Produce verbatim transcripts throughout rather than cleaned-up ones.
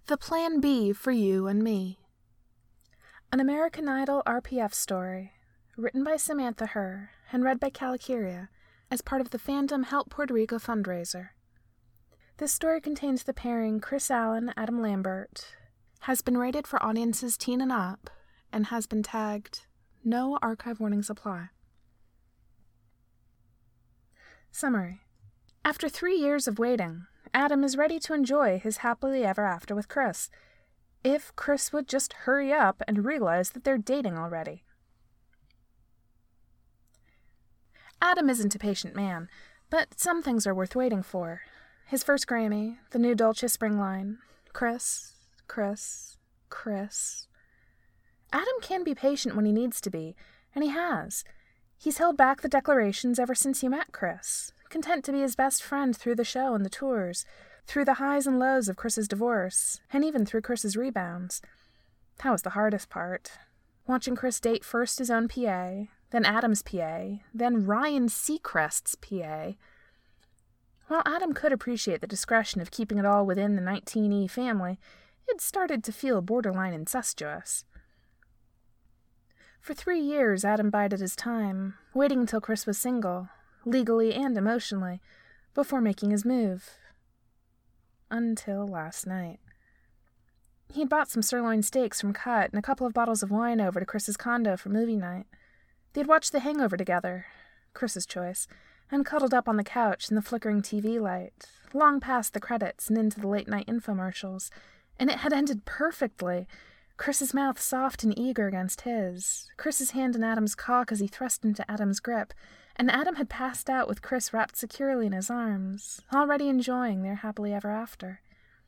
The Plan B for You and Me. An American Idol R P F story, written by Samantha Herr and read by Calicuria as part of the Fandom Help Puerto Rico fundraiser. This story contains the pairing Chris Allen, Adam Lambert, has been rated for audiences teen and up, and has been tagged No Archive Warnings Apply. Summary. After three years of waiting, Adam is ready to enjoy his happily ever after with Chris, if Chris would just hurry up and realize that they're dating already. Adam isn't a patient man, but some things are worth waiting for. His first Grammy, the new Dolce Spring line, Chris, Chris, Chris. Adam can be patient when he needs to be, and he has. He's held back the declarations ever since he met Chris, content to be his best friend through the show and the tours, through the highs and lows of Chris's divorce, and even through Chris's rebounds. That was the hardest part. Watching Chris date first his own P A, then Adam's P A, then Ryan Seacrest's P A. While Adam could appreciate the discretion of keeping it all within the nineteen E family, it started to feel borderline incestuous. For three years, Adam bided his time, waiting until Chris was single, legally and emotionally, before making his move. Until last night. He'd bought some sirloin steaks from Cut and a couple of bottles of wine over to Chris's condo for movie night. They'd watched The Hangover together, Chris's choice, and cuddled up on the couch in the flickering T V light, long past the credits and into the late-night infomercials, and it had ended perfectly. Chris's mouth soft and eager against his, Chris's hand in Adam's cock as he thrust into Adam's grip, and Adam had passed out with Chris wrapped securely in his arms, already enjoying their happily ever after.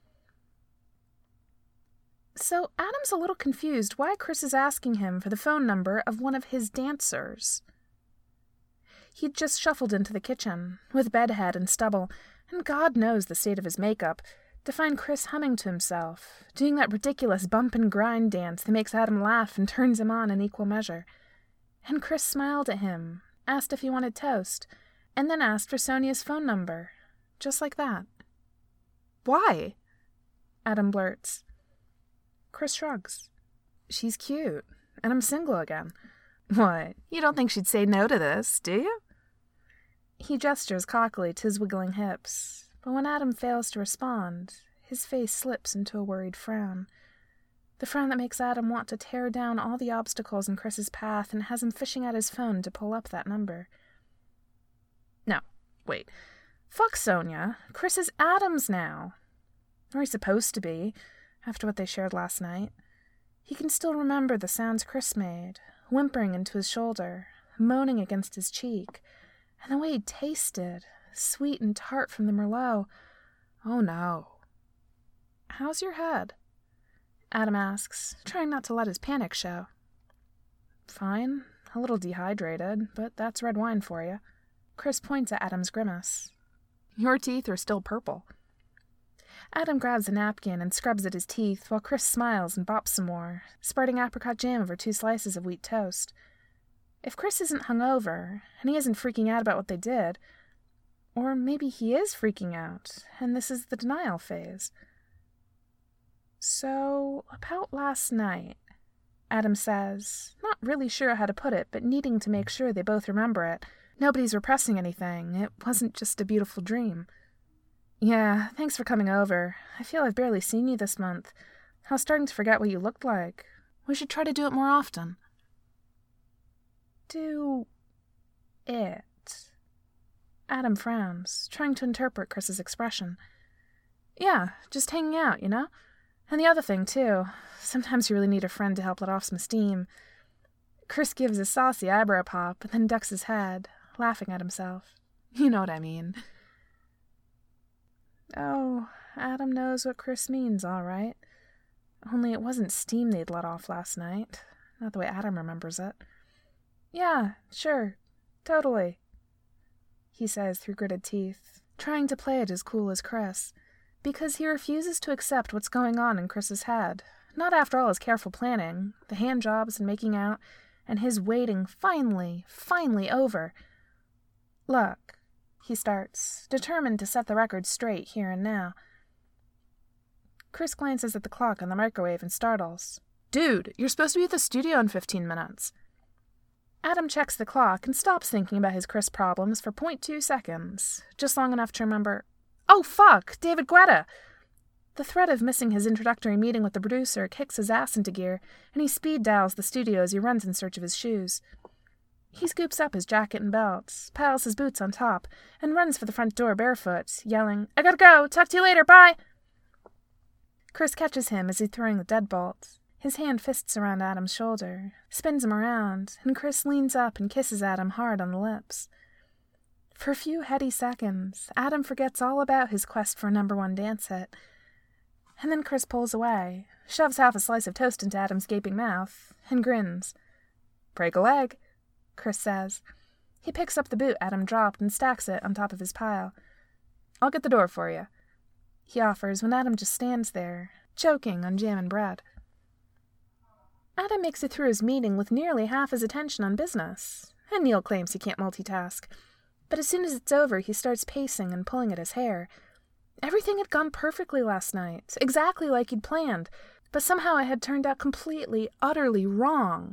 So Adam's a little confused why Chris is asking him for the phone number of one of his dancers. He'd just shuffled into the kitchen, with bedhead and stubble, and God knows the state of his makeup, to find Chris humming to himself, doing that ridiculous bump and grind dance that makes Adam laugh and turns him on in equal measure. And Chris smiled at him, asked if he wanted toast, and then asked for Sonia's phone number, just like that. "Why?" Adam blurts. Chris shrugs. "She's cute, and I'm single again." "What, you don't think she'd say no to this, do you?" He gestures cockily to his wiggling hips, but when Adam fails to respond, his face slips into a worried frown. The frown that makes Adam want to tear down all the obstacles in Chris's path and has him fishing at his phone to pull up that number. No, wait. Fuck Sonia. Chris is Adam's now. Or he's supposed to be, after what they shared last night. He can still remember the sounds Chris made, whimpering into his shoulder, moaning against his cheek, and the way he tasted, sweet and tart from the Merlot. Oh no. "How's your head?" Adam asks, trying not to let his panic show. "Fine. A little dehydrated, but that's red wine for you." Chris points at Adam's grimace. "Your teeth are still purple." Adam grabs a napkin and scrubs at his teeth while Chris smiles and bops some more, spreading apricot jam over two slices of wheat toast. If Chris isn't hungover, and he isn't freaking out about what they did, or maybe he is freaking out, and this is the denial phase. "So, about last night," Adam says, not really sure how to put it, but needing to make sure they both remember it. Nobody's repressing anything. It wasn't just a beautiful dream. "Yeah, thanks for coming over. I feel I've barely seen you this month. I was starting to forget what you looked like. We should try to do it more often." Do it. Adam frowns, trying to interpret Chris's expression. "Yeah, just hanging out, you know? And the other thing, too, sometimes you really need a friend to help let off some steam." Chris gives a saucy eyebrow pop and then ducks his head, laughing at himself. "You know what I mean." Oh, Adam knows what Chris means, all right. Only it wasn't steam they'd let off last night, not the way Adam remembers it. "Yeah, sure, totally," he says through gritted teeth, trying to play it as cool as Chris, because he refuses to accept what's going on in Chris's head, not after all his careful planning, the hand jobs and making out, and his waiting finally, finally over. "Look," he starts, determined to set the record straight here and now. Chris glances at the clock on the microwave and startles. Dude, you're supposed to be at the studio in fifteen minutes. Adam checks the clock and stops thinking about his Chris problems for point two seconds, just long enough to remember, oh fuck, David Guetta! The threat of missing his introductory meeting with the producer kicks his ass into gear, and he speed dials the studio as he runs in search of his shoes. He scoops up his jacket and belt, piles his boots on top, and runs for the front door barefoot, yelling, I gotta go, talk to you later, bye! Chris catches him as he's throwing the deadbolt. His hand fists around Adam's shoulder, spins him around, and Chris leans up and kisses Adam hard on the lips. For a few heady seconds, Adam forgets all about his quest for a number one dance hit. And then Chris pulls away, shoves half a slice of toast into Adam's gaping mouth, and grins. Break a leg, Chris says. He picks up the boot Adam dropped and stacks it on top of his pile. I'll get the door for you, he offers when Adam just stands there, choking on jam and bread. Adam makes it through his meeting with nearly half his attention on business, and Neil claims he can't multitask. But as soon as it's over, he starts pacing and pulling at his hair. Everything had gone perfectly last night, exactly like he'd planned, but somehow it had turned out completely, utterly wrong.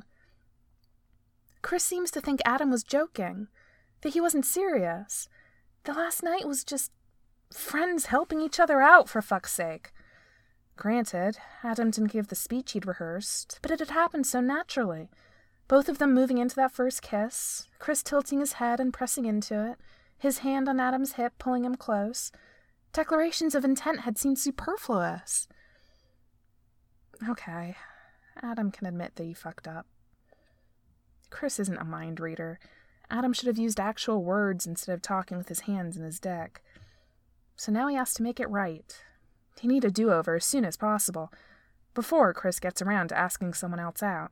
Chris seems to think Adam was joking, that he wasn't serious. The last night was just friends helping each other out, for fuck's sake. Granted, Adam didn't give the speech he'd rehearsed, but it had happened so naturally. Both of them moving into that first kiss, Chris tilting his head and pressing into it, his hand on Adam's hip pulling him close. Declarations of intent had seemed superfluous. Okay, Adam can admit that he fucked up. Chris isn't a mind reader. Adam should have used actual words instead of talking with his hands in his deck. So now he has to make it right. He needs a do-over as soon as possible, before Chris gets around to asking someone else out.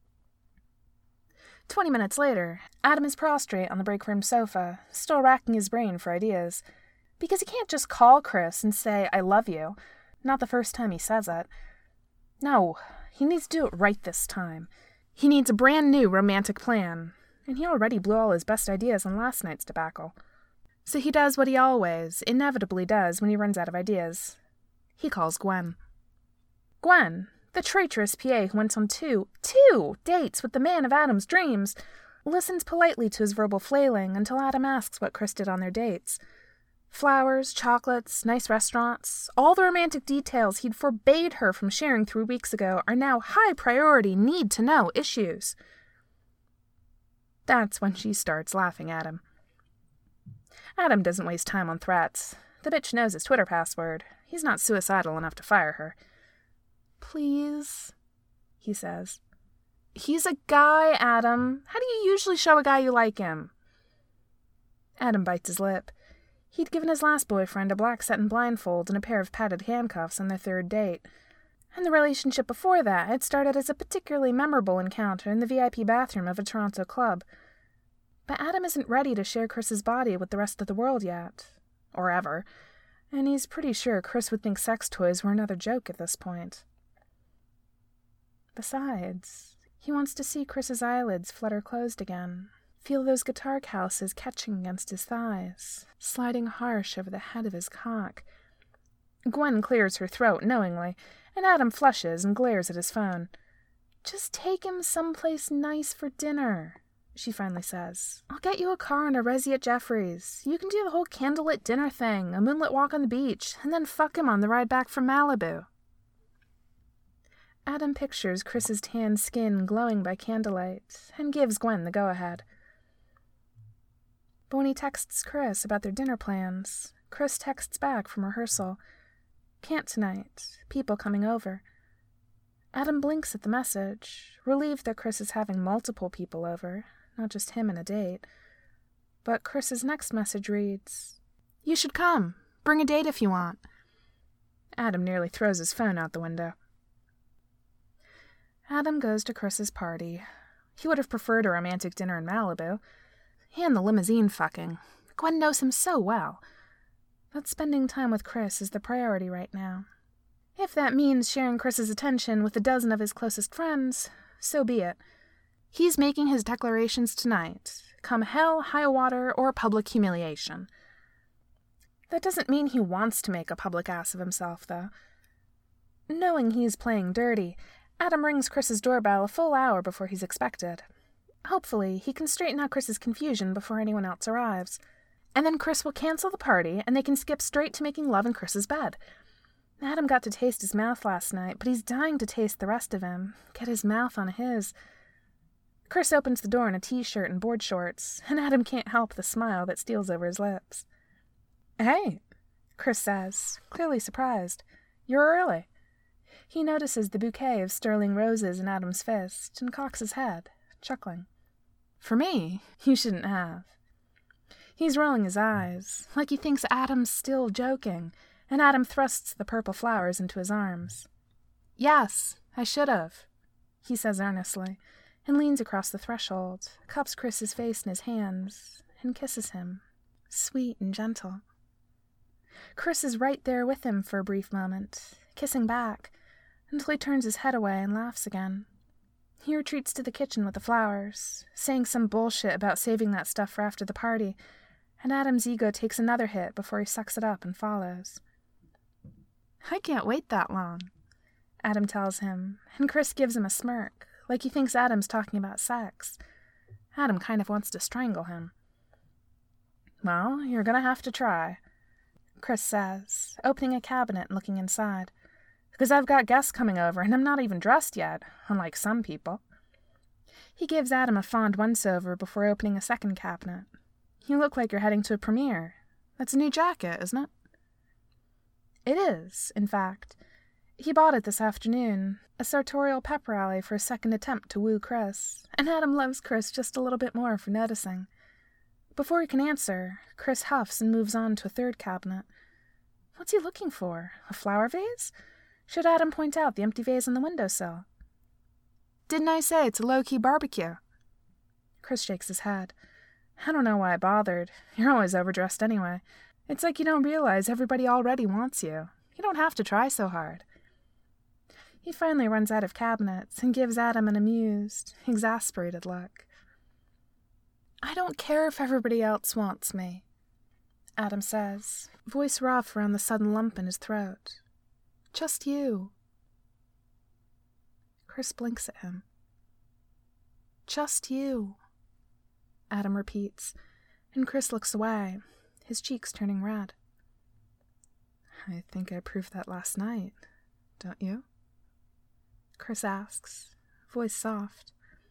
Twenty minutes later, Adam is prostrate on the break room sofa, still racking his brain for ideas. Because he can't just call Chris and say, I love you. Not the first time he says it. No, he needs to do it right this time. He needs a brand new romantic plan, and he already blew all his best ideas on last night's debacle. So he does what he always, inevitably does when he runs out of ideas. He calls Gwen. Gwen, the traitorous P A who went on two, two dates with the man of Adam's dreams, listens politely to his verbal flailing until Adam asks what Chris did on their dates. Flowers, chocolates, nice restaurants, all the romantic details he'd forbade her from sharing three weeks ago are now high-priority, need-to-know issues. That's when she starts laughing at him. Adam doesn't waste time on threats. The bitch knows his Twitter password. He's not suicidal enough to fire her. Please, he says. He's a guy, Adam. How do you usually show a guy you like him? Adam bites his lip. He'd given his last boyfriend a black satin blindfold and a pair of padded handcuffs on their third date. And the relationship before that had started as a particularly memorable encounter in the V I P bathroom of a Toronto club. But Adam isn't ready to share Chris's body with the rest of the world yet. Or ever. And he's pretty sure Chris would think sex toys were another joke at this point. Besides, he wants to see Chris's eyelids flutter closed again. Feel those guitar calluses catching against his thighs, sliding harsh over the head of his cock. Gwen clears her throat knowingly, and Adam flushes and glares at his phone. Just take him someplace nice for dinner, she finally says. I'll get you a car and a resi at Jeffrey's. You can do the whole candlelit dinner thing, a moonlit walk on the beach, and then fuck him on the ride back from Malibu. Adam pictures Chris's tan skin glowing by candlelight, and gives Gwen the go-ahead. But when he texts Chris about their dinner plans, Chris texts back from rehearsal. Can't tonight. People coming over. Adam blinks at the message, relieved that Chris is having multiple people over, not just him and a date. But Chris's next message reads, You should come. Bring a date if you want. Adam nearly throws his phone out the window. Adam goes to Chris's party. He would have preferred a romantic dinner in Malibu. And the limousine fucking. Gwen knows him so well. But spending time with Chris is the priority right now. If that means sharing Chris's attention with a dozen of his closest friends, so be it. He's making his declarations tonight, come hell, high water, or public humiliation. That doesn't mean he wants to make a public ass of himself, though. Knowing he's playing dirty, Adam rings Chris's doorbell a full hour before he's expected. Hopefully, he can straighten out Chris's confusion before anyone else arrives. And then Chris will cancel the party, and they can skip straight to making love in Chris's bed. Adam got to taste his mouth last night, but he's dying to taste the rest of him, get his mouth on his. Chris opens the door in a t-shirt and board shorts, and Adam can't help the smile that steals over his lips. "Hey," Chris says, clearly surprised. "You're early." He notices the bouquet of sterling roses in Adam's fist and cocks his head, chuckling. "For me, you shouldn't have." He's rolling his eyes, like he thinks Adam's still joking, and Adam thrusts the purple flowers into his arms. "Yes, I should have," he says earnestly, and leans across the threshold, cups Chris's face in his hands, and kisses him, sweet and gentle. Chris is right there with him for a brief moment, kissing back, until he turns his head away and laughs again. He retreats to the kitchen with the flowers, saying some bullshit about saving that stuff for after the party, and Adam's ego takes another hit before he sucks it up and follows. "I can't wait that long," Adam tells him, and Chris gives him a smirk, like he thinks Adam's talking about sex. Adam kind of wants to strangle him. "Well, you're gonna have to try," Chris says, opening a cabinet and looking inside. "Because I've got guests coming over, and I'm not even dressed yet, unlike some people." He gives Adam a fond once-over before opening a second cabinet. "You look like you're heading to a premiere. That's a new jacket, isn't it?" It is, in fact. He bought it this afternoon, a sartorial pep rally for a second attempt to woo Chris, and Adam loves Chris just a little bit more for noticing. Before he can answer, Chris huffs and moves on to a third cabinet. What's he looking for? A flower vase? Should Adam point out the empty vase on the windowsill? "Didn't I say it's a low-key barbecue?" Chris shakes his head. "I don't know why I bothered. You're always overdressed anyway. It's like you don't realize everybody already wants you. You don't have to try so hard." He finally runs out of cabinets and gives Adam an amused, exasperated look. "I don't care if everybody else wants me," Adam says, voice rough around the sudden lump in his throat. "Just you." Chris blinks at him. "Just you," Adam repeats, and Chris looks away, his cheeks turning red. "I think I proved that last night, don't you?" Chris asks, voice soft.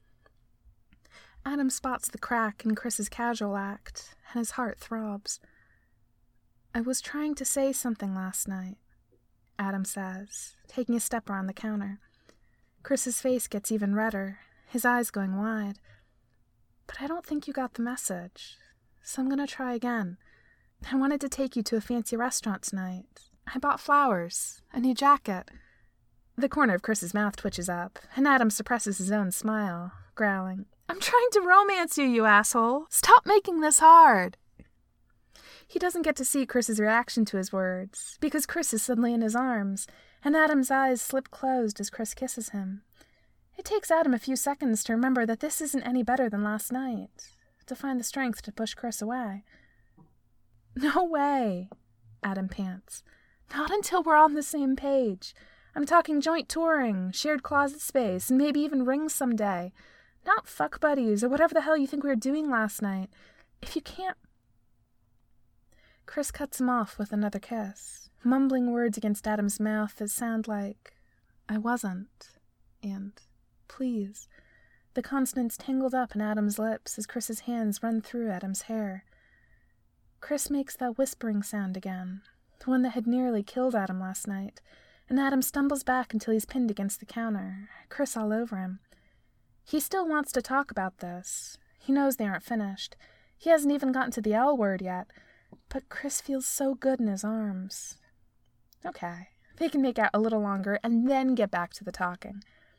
Adam spots the crack in Chris's casual act, and his heart throbs. "I was trying to say something last night," Adam says, taking a step around the counter. Chris's face gets even redder, his eyes going wide. "But I don't think you got the message, so I'm going to try again. I wanted to take you to a fancy restaurant tonight. I bought flowers, a new jacket." The corner of Chris's mouth twitches up, and Adam suppresses his own smile, growling, "I'm trying to romance you, you asshole! Stop making this hard!" He doesn't get to see Chris's reaction to his words, because Chris is suddenly in his arms, and Adam's eyes slip closed as Chris kisses him. It takes Adam a few seconds to remember that this isn't any better than last night, to find the strength to push Chris away. "No way," Adam pants. "Not until we're on the same page. I'm talking joint touring, shared closet space, and maybe even rings someday. Not fuck buddies or whatever the hell you think we were doing last night. If you can't..." Chris cuts him off with another kiss, mumbling words against Adam's mouth that sound like, "I wasn't," and "please." The consonants tangled up in Adam's lips as Chris's hands run through Adam's hair. Chris makes that whispering sound again, the one that had nearly killed Adam last night, and Adam stumbles back until he's pinned against the counter, Chris all over him. He still wants to talk about this. He knows they aren't finished. He hasn't even gotten to the L word yet, but Chris feels so good in his arms. Okay, they can make out a little longer and then get back to the talking.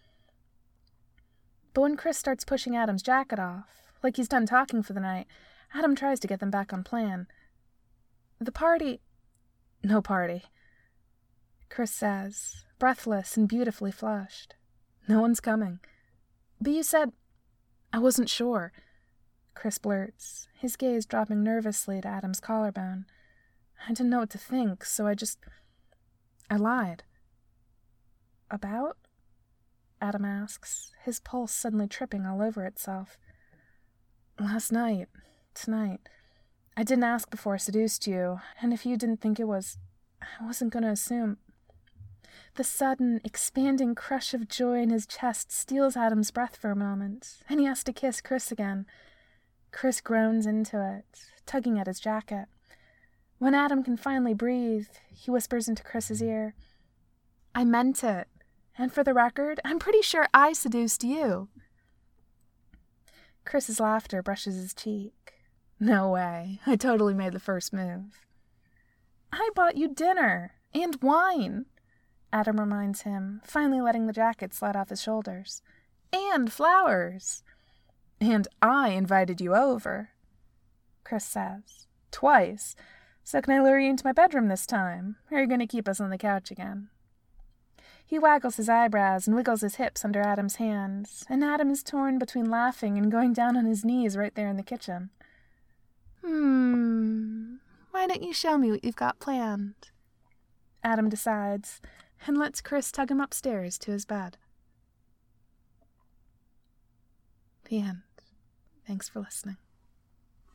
But when Chris starts pushing Adam's jacket off, like he's done talking for the night, Adam tries to get them back on plan. "The party..." "No party," Chris says, breathless and beautifully flushed. "No one's coming." "But you said..." "I wasn't sure," Chris blurts, his gaze dropping nervously to Adam's collarbone. "I didn't know what to think, so I just... I lied." About? Adam asks, his pulse suddenly tripping all over itself. Last night. Tonight. I didn't ask before I seduced you, and if you didn't think it was... I wasn't going to assume... The sudden, expanding crush of joy in his chest steals Adam's breath for a moment, and he has to kiss Chris again. Chris groans into it, tugging at his jacket. When Adam can finally breathe, he whispers into Chris's ear, I meant it, and for the record, I'm pretty sure I seduced you. Chris's laughter brushes his cheek. No way, I totally made the first move. I bought you dinner, and wine, Adam reminds him, finally letting the jacket slide off his shoulders. And flowers. And I invited you over, Chris says. Twice. So can I lure you into my bedroom this time? Or are you going to keep us on the couch again? He waggles his eyebrows and wiggles his hips under Adam's hands, and Adam is torn between laughing and going down on his knees right there in the kitchen. Hmm, why don't you show me what you've got planned? Adam decides, and lets Chris tug him upstairs to his bed. The end. Thanks for listening.